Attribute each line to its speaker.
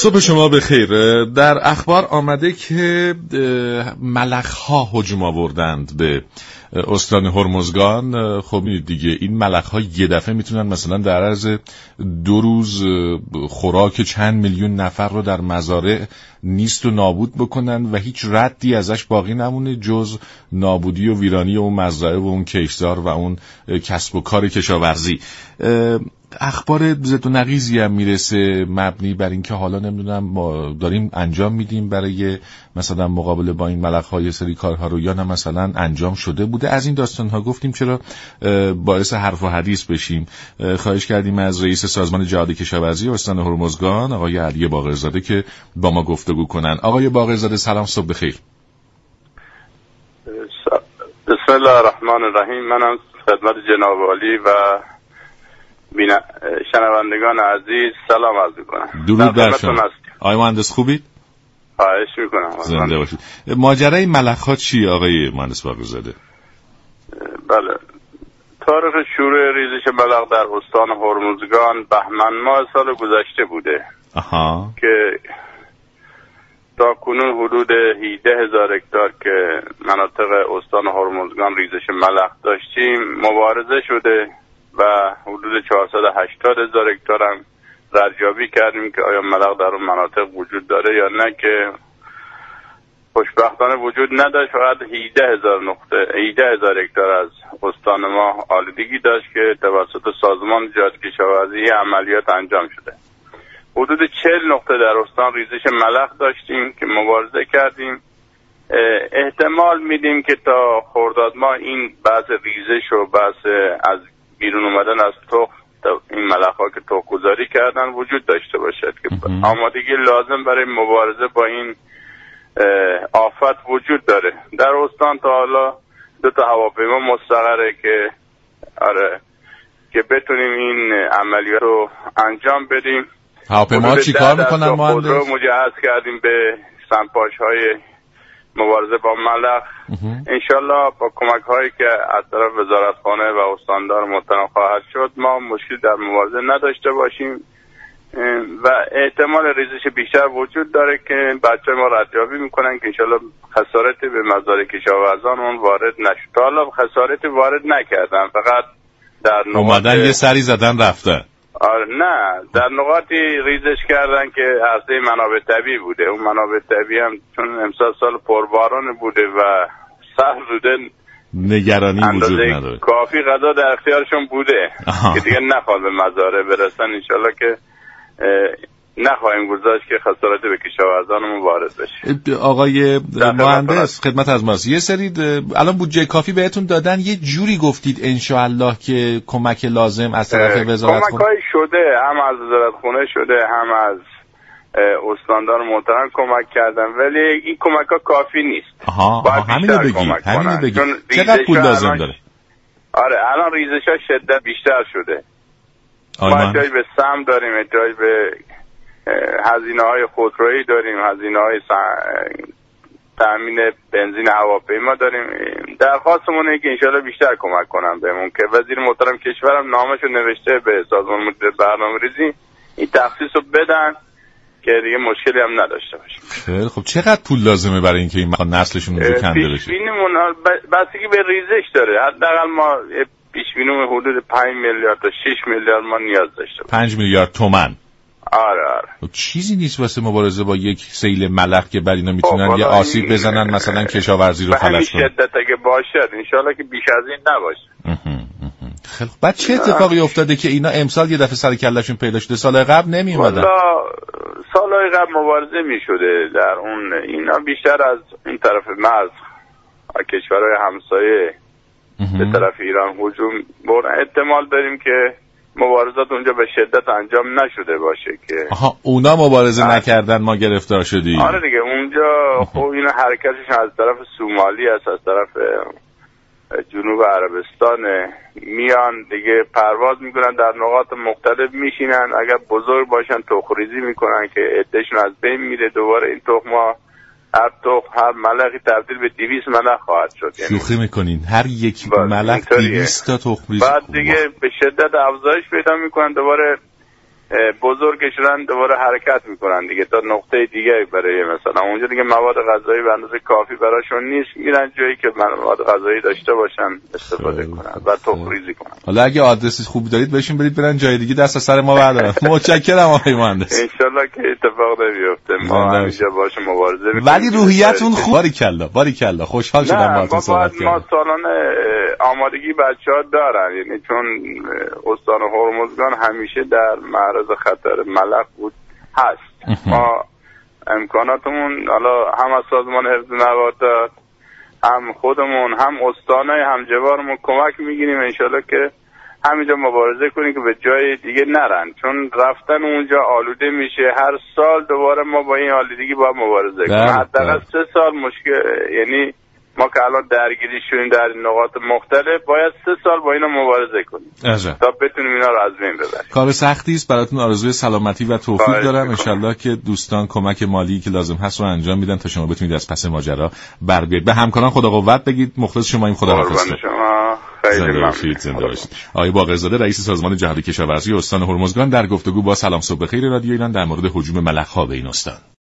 Speaker 1: صبح شما بخیر. در اخبار آمده که ملخ‌ها هجوم آوردند به استان هرمزگان. خب دیگه این ملخ‌ها یه دفعه میتونن مثلا در عرض 2 روز خوراک چند میلیون نفر رو در مزارع نیست و نابود بکنن و هیچ ردی ازش باقی نمونه جز نابودی و ویرانی اون مزرعه و اون کشتزار و اون کسب و کار کشاورزی. اخبار زد و نقیضی هم میرسه مبنی بر این که حالا نمیدونم ما داریم انجام میدیم برای مثلا مقابله با این ملخ‌های سری کارها رو یا نه مثلا انجام شده بوده. از این داستان‌ها گفتیم چرا باعث حرف و حدیث بشیم. خواهش کردیم از رئیس سازمان جهاد کشاورزی استان هرمزگان آقای علی باقرزاده که با ما گفتگو کنن. آقای باقرزاده سلام، صبح بخیر.
Speaker 2: بسم الله الرحمن الرحیم. منم خدمت جناب عالی و شنوندگان عزیز سلام عرض می‌کنم.
Speaker 1: درود بر شما. آقای مهندس خوبید؟
Speaker 2: خواهش می‌کنم.
Speaker 1: زنده باشید. ماجرای ملخ‌ها چیه آقای مهندس باقرزاده؟
Speaker 2: بله. تاریخ شروع ریزش ملخ در استان هرمزگان بهمن ماه سال گذشته بوده. که تا کنون حدود 18,000 هکتار که مناطق استان هرمزگان ریزش ملخ داشتیم مبارزه شده و حدود 480,000 هکتار هم ارزیابی کردیم که آیا ملخ در اون مناطق وجود داره یا نه، که خوشبختانه وجود نداشت. فقط 18,000 هکتار از استان ما آلودگی داشت که توسط سازمان جهاد کشاورزی عملیات انجام شده. حدود 40 نقطه در استان ریزش ملخ داشتیم که مبارزه کردیم. احتمال میدیم که تا خرداد ماه این بحث ریزش و بحث از بیرون اومدن از تخم این ملخ‌ها که تخم‌گذاری کردن وجود داشته باشد که آمادگی لازم برای مبارزه با این آفت وجود داره. در استان تا حالا 2 هواپیما مستقره که که بتونیم این عملیات رو انجام بدیم.
Speaker 1: هواپیما چی کار میکنن مهندس؟
Speaker 2: رو مجهز کردیم به سنپاش‌های مبارزه با ملخ. انشالله با کمک هایی که از طرف وزارتخانه و استاندار محترم خواهد شد ما مشکل در مبارزه نداشته باشیم و احتمال ریزش بیشتر وجود داره که بچه ما ردیابی میکنن که انشالله خسارتی به مزارع کشاورزان وارد نشد. تا حالا خسارتی وارد نکردن، فقط در
Speaker 1: اومدن یه سری زدن رفته.
Speaker 2: نه، در نقاطی ریزش کردن که عرضه منابع طبیعی بوده. اون منابع طبیعی هم چون امسال سال پرباران بوده و سهل بوده
Speaker 1: نگرانی وجود نداره،
Speaker 2: کافی غذا در اختیارشون بوده که دیگه نخواد به مزارع برسن. انشالله که نخواهیم گذاشت که خسارت به کشاورزانمون وارد بشه.
Speaker 1: آقای مهندس خدمت از ماست. یه سری الان بودجه کافی بهتون دادن، یه جوری گفتید انشاءالله که کمک لازم از طرف وزارت
Speaker 2: کمک‌های شده، هم از وزارتخانه شده هم از استاندار محترم کمک کردن، ولی این کمک‌ها کافی نیست.
Speaker 1: همینو بگی. چقدر پول لازم داره؟
Speaker 2: الان ریزش‌ها شدت بیشتر شده. ما احتیاج به سم داریم، احتیاج به هزینه‌های خودرویی داریم، هزینه‌های تامین بنزین هواپیما داریم. درخواستمون اینه که انشالله بیشتر کمک کنن بهمون که وزیر محترم کشورم نامه‌شو نوشته به سازمان مدیر برنامه‌ریزی این تخصیص رو بدن که دیگه مشکلی هم نداشته باشیم.
Speaker 1: خیلی خب چقدر پول لازمه برای اینکه این نسلشون رو کنده بشه؟
Speaker 2: پیش‌بینیمون بستگی به ریزش داره. حداقل ما پیش‌بینی حدود 5 میلیارد تا 6 میلیارد ما نیاز داشته.
Speaker 1: 5 میلیارد تومان.
Speaker 2: آره.
Speaker 1: چیزی نیست واسه مبارزه با یک سیل ملخ که بر اینا میتونن یه آسیب بزنن مثلا کشاورزی رو فلج کنن.
Speaker 2: همین شدت اگه باشد انشالله که بیش از این نباشه.
Speaker 1: خیلی بعد چه اتفاقی افتاده که اینا امسال یه دفعه سر کلهشون پیدا شده؟ سال قبل نمی اومدن.
Speaker 2: سالهای قبل مبارزه میشده در اون. اینا بیشتر از این طرف مرز کشورهای همسایه به طرف ایران هجوم بردن. احتمال داریم که مبارزات اونجا به شدت انجام نشده باشه که
Speaker 1: اونا مبارزه نکردن ما گرفتار شدیم.
Speaker 2: آره دیگه اونجا خب اینا حرکتش از طرف سومالی است، از طرف جنوب عربستان میان دیگه پرواز میکنن در نقاط مختلف میشینن. اگر بزرگ باشن تخم‌ریزی میکنن که عدهشون از بین میره. دوباره این تخم‌ها هر ملخی تبدیل به 200 ملخ خواهد شد.
Speaker 1: شوخی میکنین؟ هر یک ملخ 200 تا تخم ریزی.
Speaker 2: بعد دیگه به شدت افزایش پیدا میکنن. دوباره بزرگش رو دوباره حرکت میکنن دیگه تا نقطه دیگه، برای مثلا اونجا دیگه مواد غذایی به اندازه کافی براشون نیست، میرن جایی که مواد غذایی داشته باشن استفاده کنن و تخم‌ریزی کنن.
Speaker 1: حالا اگه آدرس خوبی دارید بهشون برید برن جای دیگه دست از سر ما بردارن. متشکرم آقای مهندس.
Speaker 2: ان شاءالله که اتفاق نمیفته، ما همینجا باشه مبارزه میکنیم.
Speaker 1: ولی روحیتون خوب. باریکلا خوشحال شدم باهاتون صحبت کردم.
Speaker 2: ما سالانه آمادگی بچه‌ها دارن، یعنی چون استان هرمزگان همیشه در معرض خطر ملخ بود هست. ما امکاناتمون حالا هم از سازمان حفظ نباتات، هم خودمون، هم استانای همجوارمون کمک میگیریم انشالله که همینجا مبارزه کنیم که به جای دیگه نرن، چون رفتن اونجا آلوده میشه. هر سال دوباره ما با این آلودگی باید مبارزه کنیم. حداقل 3 سال مشکل، یعنی ما که الان درگیری شدیم در نقاط مختلف، باید 3 سال با اینا مبارزه کنیم تا بتونیم اینا رو از بین ببریم.
Speaker 1: کار سختی است، براتون آرزوی سلامتی و توفیق دارم. انشالله که دوستان کمک مالی که لازم هست رو انجام میدن تا شما بتونید از پس ماجرا بر بیایید. به همکاران خدا قوت بگید. مخلص شماییم. خدا حافظ.
Speaker 2: خیلی ممنون.
Speaker 1: زنده باشید. آقای باقرزاده رئیس سازمان جهادی کشاورزی استان هرمزگان در گفتگو با سلام صبح خیر رادیو ایران در مورد هجوم ملخ‌ها به این استان.